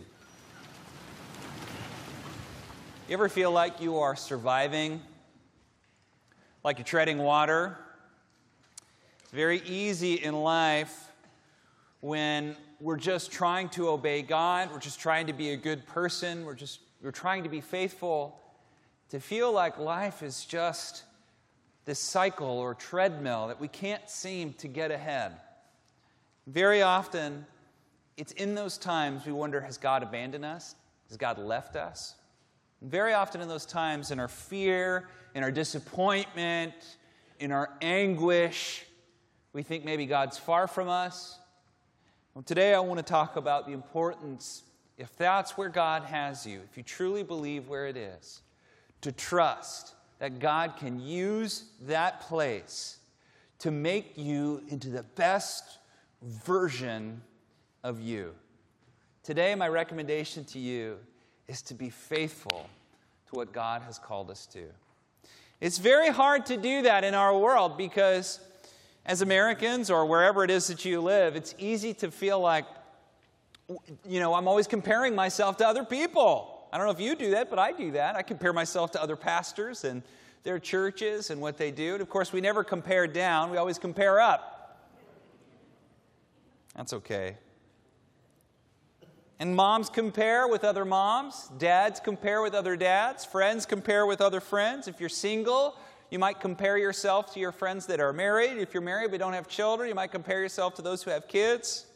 You ever feel like you are surviving, like you're treading water? It's very easy in life when we're just trying to obey God, we're just trying to be a good person, we're just we're trying to be faithful, to feel like life is just this cycle or treadmill that we can't seem to get ahead. Very often, it's in those times we wonder, has God abandoned us? Has God left us? And very often in those times, in our fear, in our disappointment, in our anguish, we think maybe God's far from us. Well, today I want to talk about the importance, if that's where God has you, if you truly believe where it is, to trust that God can use that place to make you into the best version of you. Today, my recommendation to you is to be faithful to what God has called us to. It's very hard to do that in our world because as Americans or wherever it is that you live, it's easy to feel like, you know, I'm always comparing myself to other people. I don't know if you do that, but I do that. I compare myself to other pastors and their churches and what they do. And of course, we never compare down. We always compare up. That's okay. And moms compare with other moms. Dads compare with other dads. Friends compare with other friends. If you're single, you might compare yourself to your friends that are married. If you're married but don't have children, you might compare yourself to those who have kids.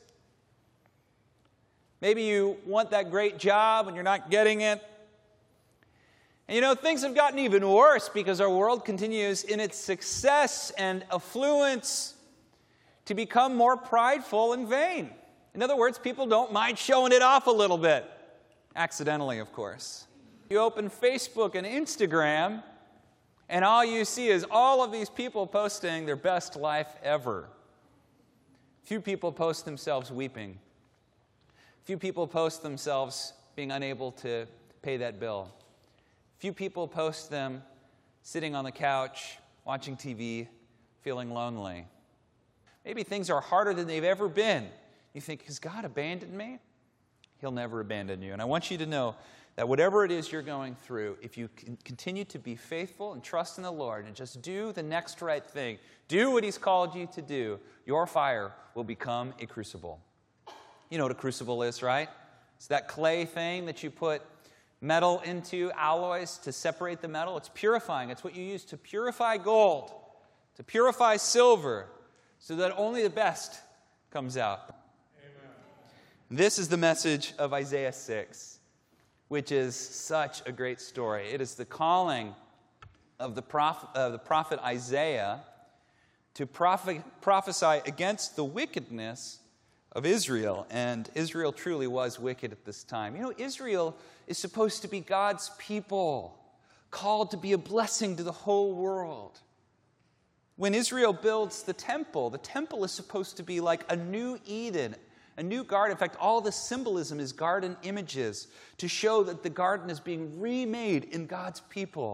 Maybe you want that great job and you're not getting it. And you know, things have gotten even worse because our world continues in its success and affluence to become more prideful and vain. In other words, people don't mind showing it off a little bit. Accidentally, of course. You open Facebook and Instagram, and all you see is all of these people posting their best life ever. Few people post themselves weeping. Few people post themselves being unable to pay that bill. Few people post them sitting on the couch, watching T V, feeling lonely. Maybe things are harder than they've ever been. You think, has God abandoned me? He'll never abandon you. And I want you to know that whatever it is you're going through, if you can continue to be faithful and trust in the Lord and just do the next right thing, do what He's called you to do, your fire will become a crucible. You know what a crucible is, right? It's that clay thing that you put metal into, alloys to separate the metal. It's purifying. It's what you use to purify gold, to purify silver, so that only the best comes out. Amen. This is the message of Isaiah six, which is such a great story. It is the calling of the prophet, of the prophet Isaiah to prophet, prophesy against the wickedness of Israel, and Israel truly was wicked at this time. You know, Israel is supposed to be God's people, called to be a blessing to the whole world. When Israel builds the temple, the temple is supposed to be like a new Eden, a new garden. In fact, all the symbolism is garden images to show that the garden is being remade in God's people.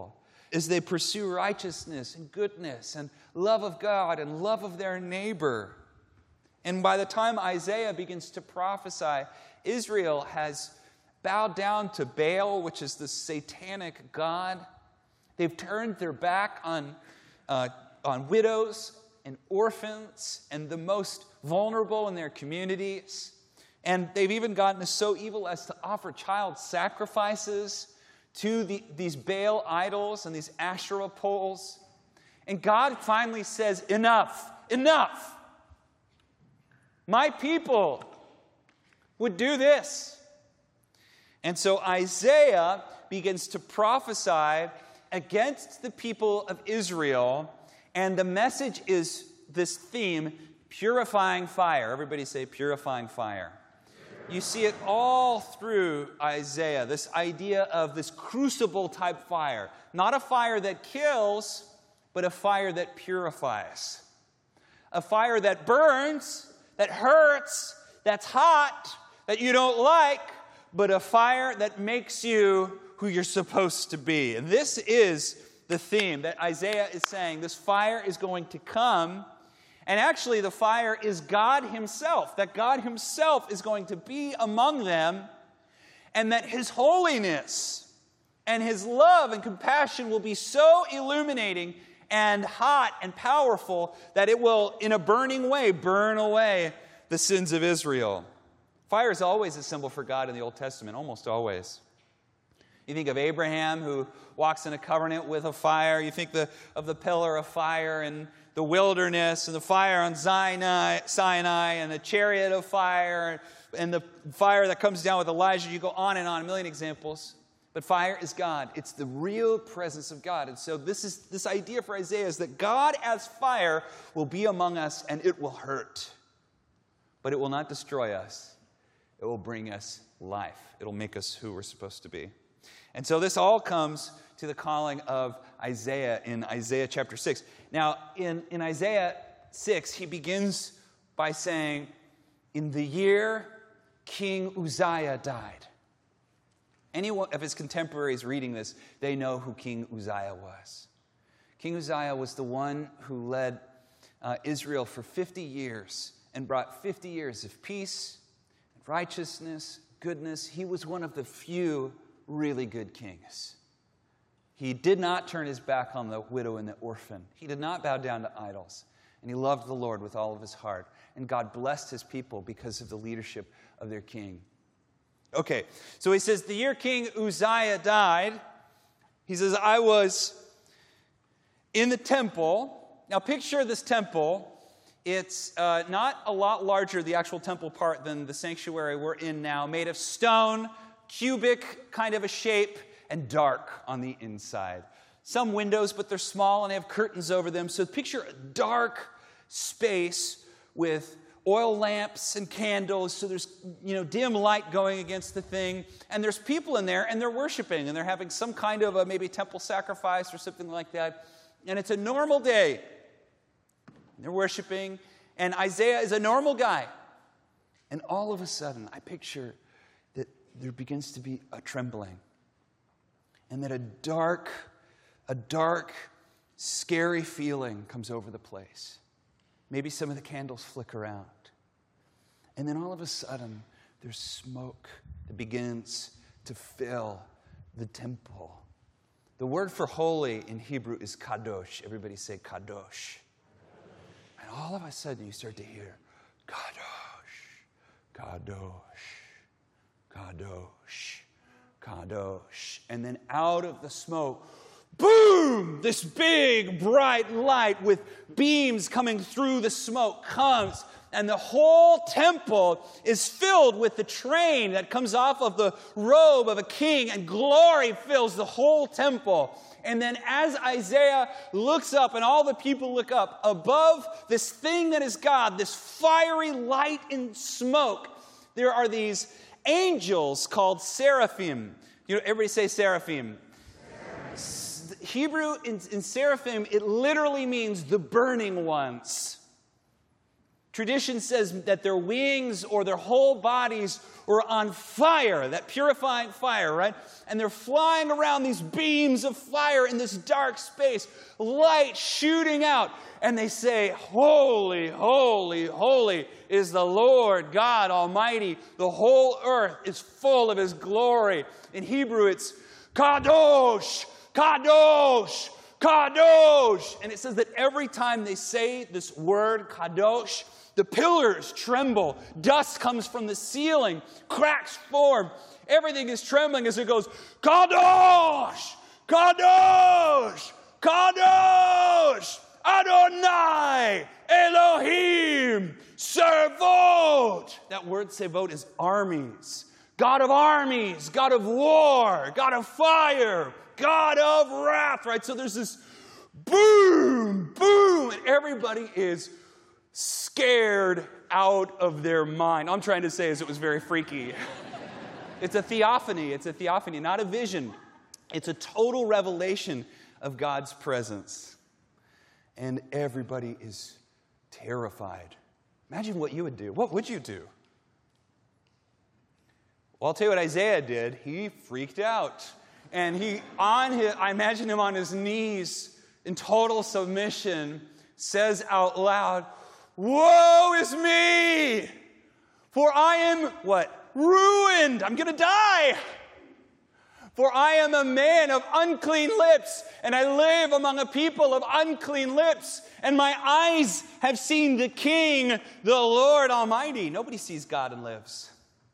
as they pursue righteousness and goodness and love of God and love of their neighbor. And by the time Isaiah begins to prophesy, Israel has bowed down to Baal, which is the satanic god. They've turned their back on, uh, on widows and orphans and the most vulnerable in their communities. And they've even gotten so evil as to offer child sacrifices to the, these Baal idols and these Asherah poles. And God finally says, enough, enough. My people would do this. And so Isaiah begins to prophesy against the people of Israel, and the message is this theme, purifying fire. Everybody say purifying fire. You see it all through Isaiah, this idea of this crucible type fire. Not a fire that kills, but a fire that purifies. A fire that burns, that hurts, that's hot, that you don't like, but a fire that makes you who you're supposed to be. And this is the theme that Isaiah is saying. This fire is going to come. And actually, the fire is God himself, that God himself is going to be among them, and that his holiness and his love and compassion will be so illuminating and hot and powerful that it will, in a burning way, burn away the sins of Israel. Fire is always a symbol for God in the Old Testament, almost always. You think of Abraham, who walks in a covenant with a fire. You think the, of the pillar of fire and the wilderness, and the fire on Sinai, Sinai, and the chariot of fire, and the fire that comes down with Elijah. You go on and on, a million examples. But fire is God. It's the real presence of God. And so this is this idea for Isaiah is that God as fire will be among us, and it will hurt. But it will not destroy us. It will bring us life. It'll make us who we're supposed to be. And so this all comes to the calling of Isaiah in Isaiah chapter six. Now, in, in Isaiah six, he begins by saying, in the year King Uzziah died. Any of his contemporaries reading this, they know who King Uzziah was. King Uzziah was the one who led uh, Israel for fifty years and brought fifty years of peace, righteousness, goodness. He was one of the few really good kings. He did not turn his back on the widow and the orphan. He did not bow down to idols. And he loved the Lord with all of his heart. And God blessed his people because of the leadership of their king. Okay, so he says, the year King Uzziah died, he says, I was in the temple. Now picture this temple. It's uh, not a lot larger, the actual temple part, than the sanctuary we're in now, made of stone, cubic kind of a shape, and dark on the inside. Some windows, but they're small and they have curtains over them. So picture a dark space with oil lamps and candles. So there's, you know, dim light going against the thing. And there's people in there and they're worshiping and they're having some kind of a maybe temple sacrifice or something like that. And it's a normal day. They're worshiping. And Isaiah is a normal guy. And all of a sudden, I picture that there begins to be a trembling. And that a dark, a dark, scary feeling comes over the place. Maybe some of the candles flicker out. And then all of a sudden, there's smoke that begins to fill the temple. The word for holy in Hebrew is kadosh. Everybody say kadosh. And all of a sudden, you start to hear kadosh, kadosh, kadosh. Kadosh. And then out of the smoke, boom, this big bright light with beams coming through the smoke comes, and the whole temple is filled with the train that comes off of the robe of a king, and glory fills the whole temple. And then as Isaiah looks up and all the people look up, above this thing that is God, this fiery light and smoke, there are these angels called seraphim. You know, everybody say seraphim. Seraphim. Hebrew in, in seraphim, it literally means the burning ones. Tradition says that their wings or their whole bodies were on fire, that purifying fire, right? And they're flying around these beams of fire in this dark space, light shooting out. And they say, holy, holy, holy is the Lord God Almighty. The whole earth is full of his glory. In Hebrew, it's Kadosh, Kadosh, Kadosh. And it says that every time they say this word, Kadosh, the pillars tremble. Dust comes from the ceiling. Cracks form. Everything is trembling as it goes, Kadosh, Kadosh, Kadosh, Adonai, Elohim, Servot. That word Servot is armies. God of armies, God of war, God of fire, God of wrath, right? So there's this boom, boom, and everybody is scared out of their mind. All I'm trying to say is it was very freaky. It's a theophany. It's a theophany, not a vision. It's a total revelation of God's presence. And everybody is terrified. Imagine what you would do. What would you do? Well, I'll tell you what Isaiah did. He freaked out. And he, on his, I imagine him on his knees in total submission, says out loud, woe is me, for I am, what? Ruined. I'm going to die. For I am a man of unclean lips, and I live among a people of unclean lips, and my eyes have seen the King, the Lord Almighty. Nobody sees God and lives.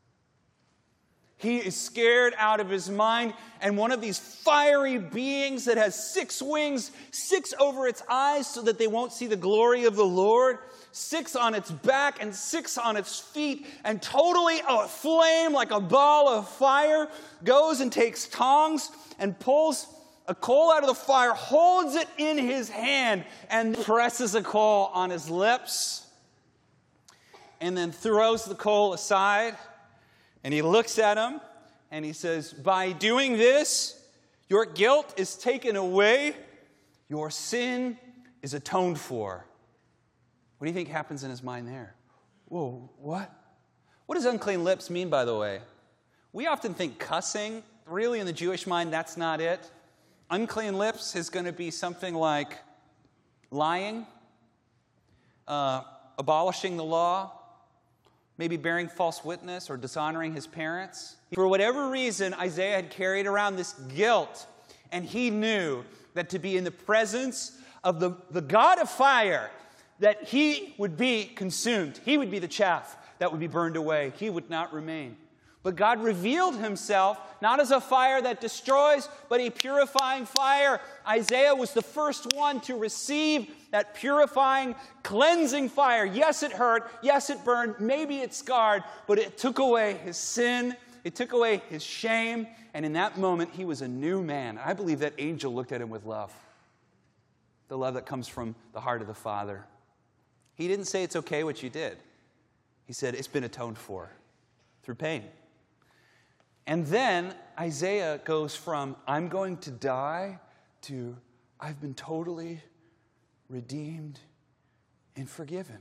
He is scared out of his mind, and one of these fiery beings that has six wings, six over its eyes so that they won't see the glory of the Lord, six on its back and six on its feet, and totally aflame like a ball of fire, goes and takes tongs and pulls a coal out of the fire, holds it in his hand, and presses a coal on his lips, and then throws the coal aside. And he looks at him and he says, by doing this, your guilt is taken away, your sin is atoned for. What do you think happens in his mind there? Whoa, what? What does unclean lips mean, by the way? We often think cussing. Really, in the Jewish mind, that's not it. Unclean lips is going to be something like lying, uh, abolishing the law, maybe bearing false witness or dishonoring his parents. For whatever reason, Isaiah had carried around this guilt, and he knew that to be in the presence of the, the God of fire, that he would be consumed. He would be the chaff that would be burned away. He would not remain. But God revealed himself not as a fire that destroys, but a purifying fire. Isaiah was the first one to receive that purifying, cleansing fire. Yes, it hurt. Yes, it burned. Maybe it scarred, but it took away his sin. It took away his shame. And in that moment, he was a new man. I believe that angel looked at him with love. The love that comes from the heart of the Father. He didn't say it's okay what you did. He said it's been atoned for through pain. And then Isaiah goes from, I'm going to die, to, I've been totally redeemed and forgiven.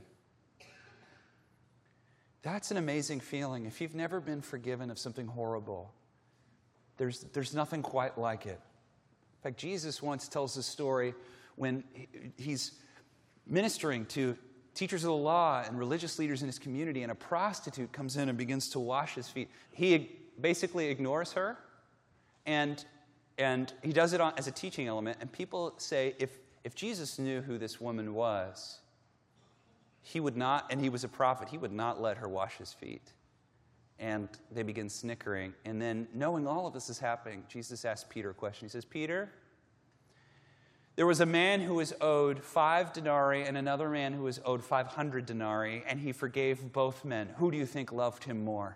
That's an amazing feeling. If you've never been forgiven of something horrible, there's, there's nothing quite like it. In fact, Jesus once tells a story when he's ministering to teachers of the law and religious leaders in his community, and a prostitute comes in and begins to wash his feet. He basically ignores her, and and he does it on, as a teaching element. And people say, if if Jesus knew who this woman was, he would not, and he was a prophet, he would not let her wash his feet. And they begin snickering. And then, knowing all of this is happening, Jesus asks Peter a question. He says, Peter, there was a man who was owed five denarii and another man who was owed five hundred denarii, and he forgave both men. Who do you think loved him more?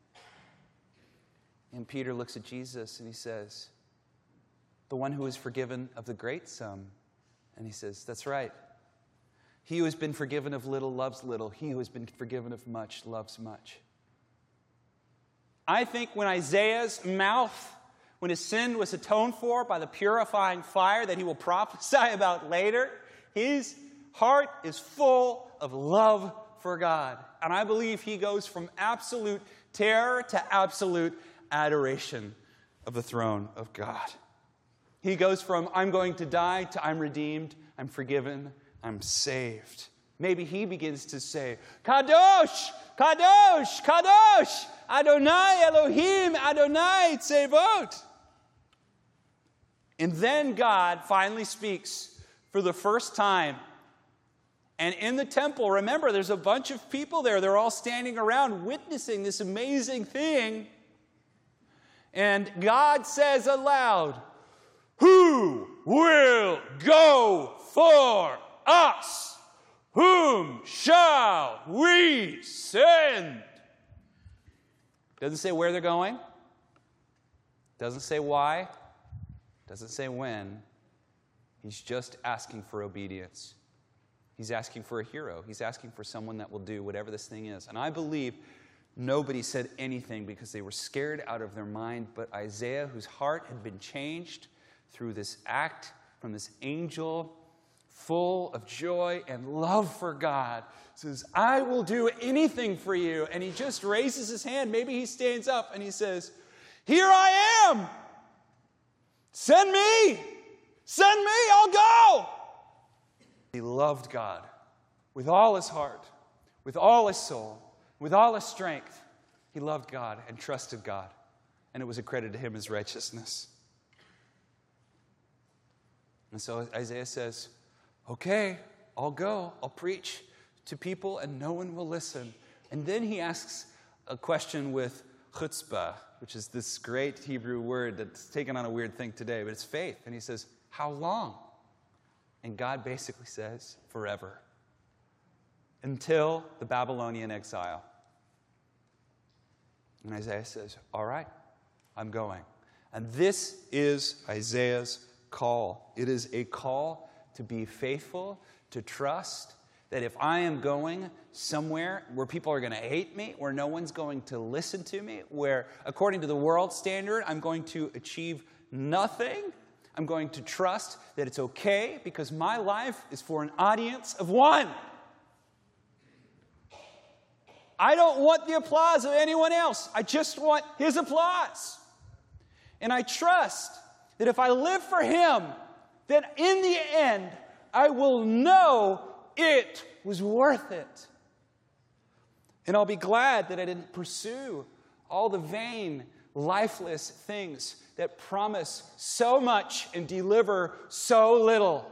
And Peter looks at Jesus and he says, the one who is forgiven of the great sum. And he says, that's right. He who has been forgiven of little loves little. He who has been forgiven of much loves much. I think when Isaiah's mouth, when his sin was atoned for by the purifying fire that he will prophesy about later, his heart is full of love for God. And I believe he goes from absolute terror to absolute adoration of the throne of God. He goes from I'm going to die to I'm redeemed, I'm forgiven, I'm saved. Maybe he begins to say, Kadosh, Kadosh, Kadosh, Adonai Elohim, Adonai Tzevot. And then God finally speaks for the first time. And in the temple, remember, there's a bunch of people there. They're all standing around witnessing this amazing thing. And God says aloud, who will go for us? Whom shall we send? Doesn't say where they're going. Doesn't say why. Doesn't say when. He's just asking for obedience. He's asking for a hero. He's asking for someone that will do whatever this thing is. And I believe nobody said anything because they were scared out of their mind, but Isaiah, whose heart had been changed through this act from this angel full of joy and love for God, says, I will do anything for you. And he just raises his hand. Maybe he stands up and he says, here I am. Send me. Send me. I'll go. He loved God with all his heart, with all his soul, with all his strength. He loved God and trusted God, and it was accredited to him as righteousness. And so Isaiah says, okay, I'll go. I'll preach to people, and no one will listen. And then he asks a question with chutzpah, which is this great Hebrew word that's taken on a weird thing today, but it's faith. And he says, how long? And God basically says, forever. Until the Babylonian exile. And Isaiah says, all right, I'm going. And this is Isaiah's call. It is a call to be faithful, to trust that if I am going somewhere where people are going to hate me, where no one's going to listen to me, where according to the world standard, I'm going to achieve nothing, I'm going to trust that it's okay because my life is for an audience of one. I don't want the applause of anyone else. I just want his applause. And I trust that if I live for him, that in the end, I will know it was worth it. And I'll be glad that I didn't pursue all the vain, lifeless things that promise so much and deliver so little.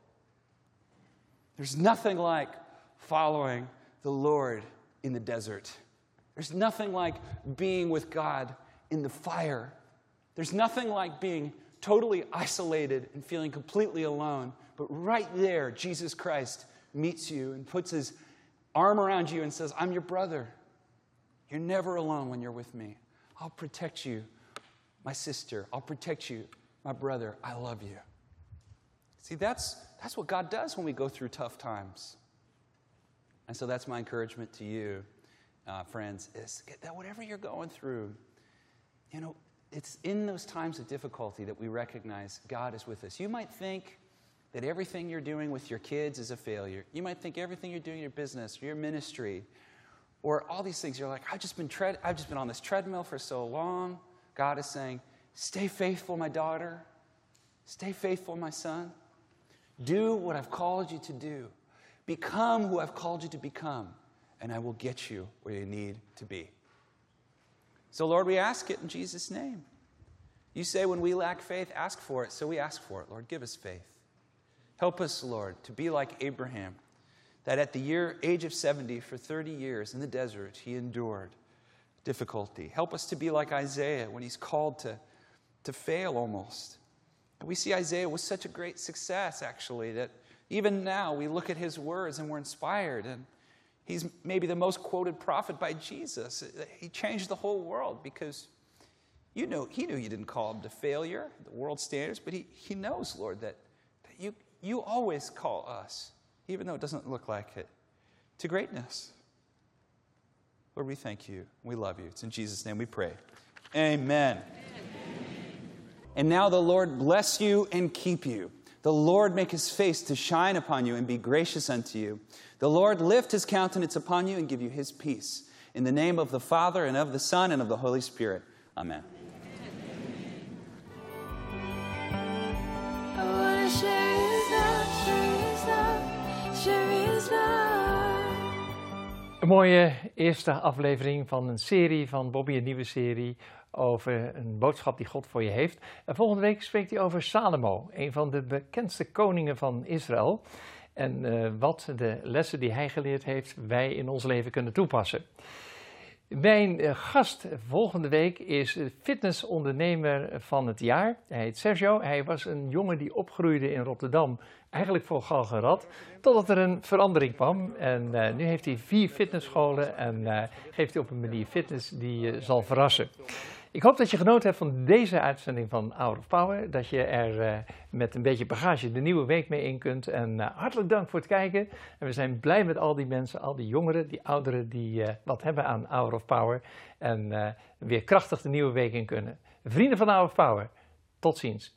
There's nothing like following the Lord in the desert. There's nothing like being with God in the fire. There's nothing like being totally isolated and feeling completely alone. But right there, Jesus Christ meets you and puts his arm around you and says, I'm your brother. You're never alone when you're with me. I'll protect you, my sister. I'll protect you, my brother. I love you. See, that's, that's what God does when we go through tough times. And so that's my encouragement to you, uh, friends, is that whatever you're going through, you know, it's in those times of difficulty that we recognize God is with us. You might think that everything you're doing with your kids is a failure. You might think everything you're doing in your business, or your ministry, or all these things, you're like, I've just been tread- I've just been on this treadmill for so long. God is saying, stay faithful, my daughter. Stay faithful, my son. Do what I've called you to do. Become who I've called you to become, and I will get you where you need to be. So, Lord, we ask it in Jesus' name. You say when we lack faith, ask for it. So we ask for it. Lord, give us faith. Help us, Lord, to be like Abraham, that at the year, age of seventy, for thirty years in the desert, he endured difficulty. Help us to be like Isaiah when he's called to, to fail almost. And we see Isaiah was such a great success, actually, that even now we look at his words and we're inspired. And he's maybe the most quoted prophet by Jesus. He changed the whole world because you know, he knew you didn't call him to failure, the world standards, but he, he knows, Lord, that, that you, you always call us, even though it doesn't look like it, to greatness. Lord, we thank you. We love you. It's in Jesus' name we pray. Amen. Amen. And now the Lord bless you and keep you. The Lord make his face to shine upon you and be gracious unto you. The Lord lift his countenance upon you and give you his peace. In the name of the Father, and of the Son, and of the Holy Spirit. Amen. I wanna share his love, share his love, share his love. Een mooie eerste aflevering van een serie van Bobby, een nieuwe serie over een boodschap die God voor je heeft. En volgende week spreekt hij over Salomo, een van de bekendste koningen van Israël. En uh, wat de lessen die hij geleerd heeft, wij in ons leven kunnen toepassen. Mijn uh, gast volgende week is fitnessondernemer van het jaar. Hij heet Sergio. Hij was een jongen die opgroeide in Rotterdam, eigenlijk voor Galgenrad, totdat er een verandering kwam. En uh, nu heeft hij vier fitnessscholen en uh, geeft hij op een manier fitness die je uh, zal verrassen. Ik hoop dat je genoten hebt van deze uitzending van Hour of Power. Dat je er uh, met een beetje bagage de nieuwe week mee in kunt. En uh, hartelijk dank voor het kijken. En we zijn blij met al die mensen, al die jongeren, die ouderen die uh, wat hebben aan Hour of Power. En uh, weer krachtig de nieuwe week in kunnen. Vrienden van Hour of Power, tot ziens.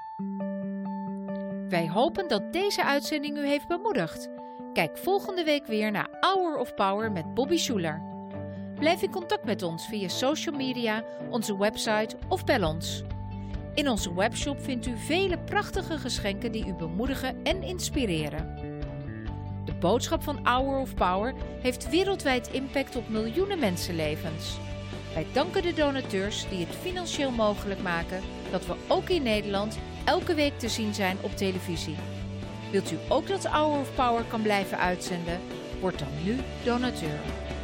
Wij hopen dat deze uitzending u heeft bemoedigd. Kijk volgende week weer naar Hour of Power met Bobby Schuler. Blijf in contact met ons via social media, onze website of bel ons. In onze webshop vindt u vele prachtige geschenken die u bemoedigen en inspireren. De boodschap van Hour of Power heeft wereldwijd impact op miljoenen mensenlevens. Wij danken de donateurs die het financieel mogelijk maken dat we ook in Nederland elke week te zien zijn op televisie. Wilt u ook dat Hour of Power kan blijven uitzenden? Word dan nu donateur.